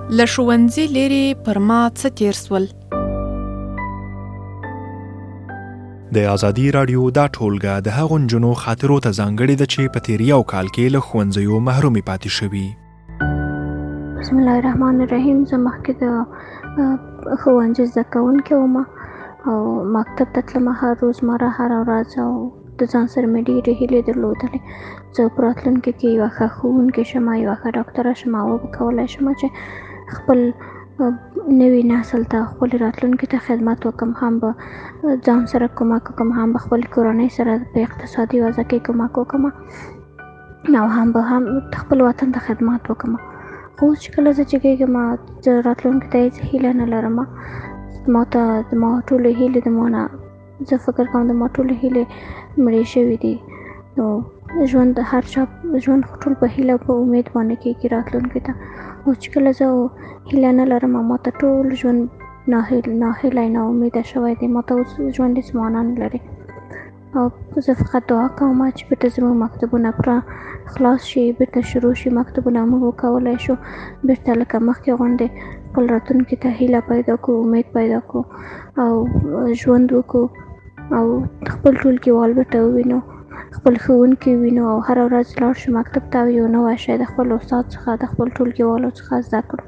له ښوونځي لرې پر ما څه تیر سول؟ د ازادي راډیو دا ټولګه د هغو نجونو خاطرو ته ځانګړې ده چې په تیر یو کال کې له ښوونځیو محرومې پاتې شوي. بسم الله الرحمن الرحیم. زه مخکې د ښوونځي زده کوونکې وم او مکتب ته تلمه روزمره هره ورځ او د ځان سره مې ډېرې هیلې درلودلې زه په راتلونکي کې یوه ښه ښوونکې شم، یوه ښه ډاکټره شم او وکولی شم چې خپل نوي نسل ته خپل راتلونکي ته خدمت وکړم، هم به ځان سره کومک وکړم، هم به خپل کورنۍ سره په اقتصادي وضع کې کومک وکړم او هم خپل وطن ته خدمت وکړم. خو اوس چې کله زه چې کېږم زه راتلونکي ته هېڅ هیله نه لرم. ما ټولې هیلې د ما نه زه فکر کوم د ما ټولې هیلې مړې شوي دي. نو ژوند ټول په هیله او په امید باندې کېږي راتلونکي ته. اوس چې کله زه هیله نه لرم، ما ته ټول ژوند ناهیلی ناامیده شوی دی. ما ته اوس ژوند هېڅ معنا نه لري او زه فقط دعا کوم چې بېرته زموږ مکتبونه خلاص شي، بېرته شروع شي مکتبونه، موږ وکولی شو بېرته لکه مخکې غوندې خپل راتلونکي ته هیله پیدا کړو، امید پیدا کړو او ژوند وکړو او خپل ټولګیوال بېرته ووینو، خپل ښوونکي ووینو او هره ورځ لاړ شو مکتب ته او یو نوی شی د خپل استاد څخه د خپل ټولګیوالو څخه زده کړو.